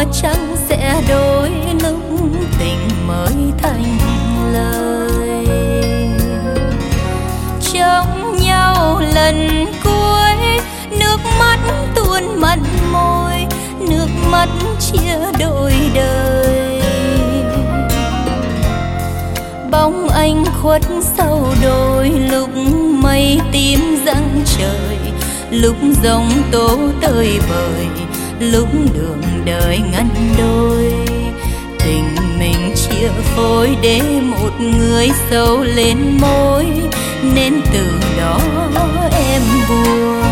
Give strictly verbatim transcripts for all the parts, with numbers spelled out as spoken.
mùa trăng sẽ đôi lúc tình mới thành lời. Trong nhau lần cuối, nước mắt tuôn mặn môi, nước mắt chia đôi đời. Bóng anh khuất sau đôi, lúc mây tím giăng trời, lúc giông tố tơi bời, lúc đường đời ngăn đôi. Tình mình chia phôi để một người sâu lên môi, nên từ đó em buồn.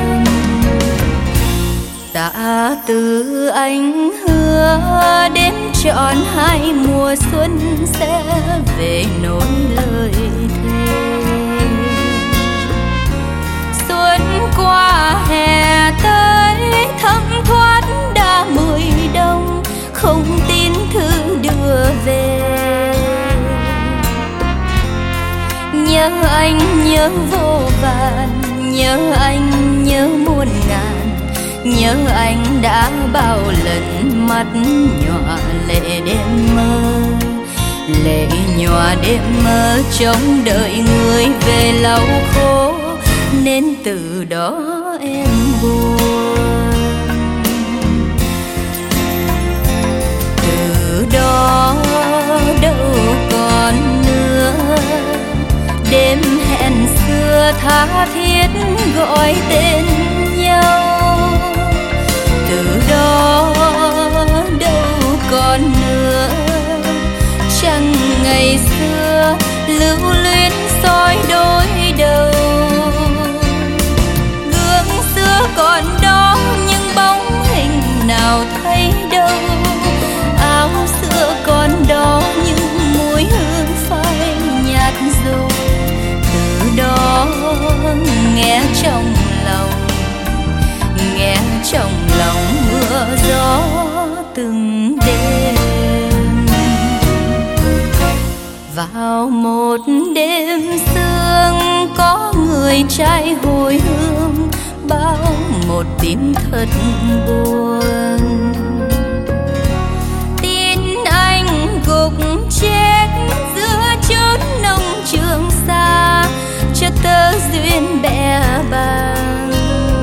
Tạ từ anh hứa đến trọn hai mùa xuân sẽ về nối lời thề. Xuân qua hè tới thấm thoát đã mười đông, không tin thư đưa về. Nhớ anh nhớ vô vàn, nhớ anh nhớ muôn ngàn, nhớ anh đã bao lần mắt nhòa lệ đêm mơ. Lệ nhòa đêm mơ trông đợi người về lau khô, nên từ đó em buồn. Từ đó đâu còn nữa đêm hẹn xưa tha thiết gọi tên nhau. Từ đó đâu còn nữa chẳng ngày xưa lưu luyến soi đôi đầu. Gương xưa còn đó nhưng bóng hình nào thấy đâu. Áo xưa còn đó nhưng mùi hương phai nhạt rồi. Từ đó nghe trong lòng, nghe trong lòng mưa gió từng đêm. Vào một đêm sương có người trai hồi hương, bao một tin thật buồn. Tin anh gục chết giữa chốn nông trường xa, cho tơ duyên bẽ bàng.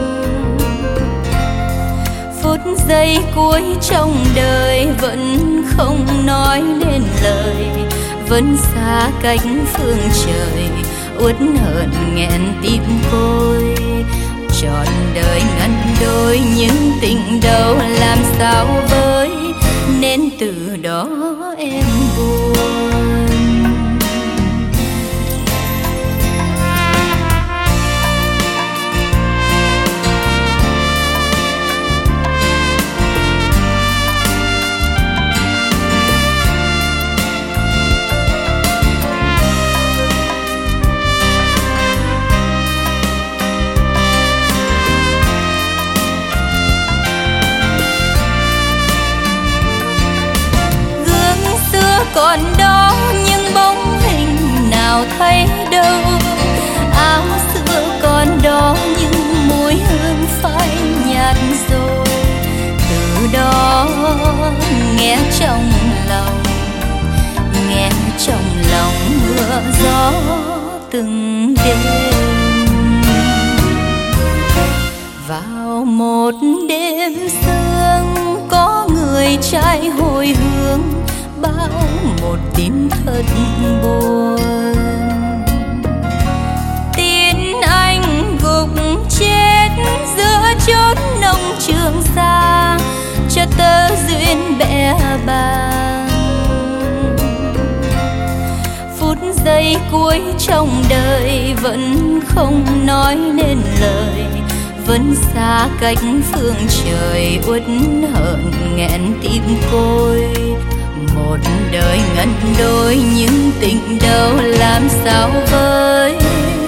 Phút giây cuối trong đời vẫn không nói nên lời, vẫn xa cách phương trời, uất hận nghẹn tim côi. Trọn đời ngăn đôi những tình đầu làm sao với, nên từ đó em buồn. Còn đó nhưng bóng hình nào thấy đâu. Áo xưa còn đó nhưng mùi hương phai nhạt rồi. Từ đó nghe trong lòng, nghe trong lòng mưa gió từng đêm. Vào một đêm sương có người trai hồi hương, bao một tin thật buồn. Tin anh gục chết giữa chốn nông trường xa, cho tơ duyên bẽ bàng. Phút giây cuối trong đời vẫn không nói nên lời, vẫn xa cách phương trời, uất hận nghẹn tim côi. Một đời ngăn đôi những tình đầu làm sao với.